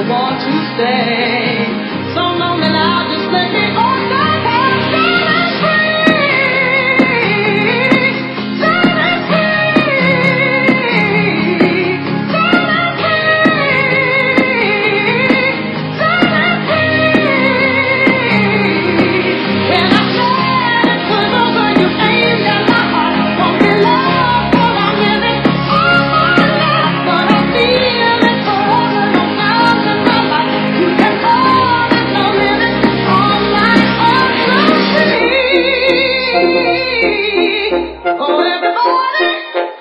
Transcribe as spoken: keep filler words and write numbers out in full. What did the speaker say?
want to stay. So lonely now, just let me on my head. Set us free. Set us free. Set us free. Set us free. When I said it was over, you aimed at my heart. Won't be love, but I'm living all my life. But I feel it forever, no matter in my life. You can call it no limit, all night, all through free. Oh, everybody.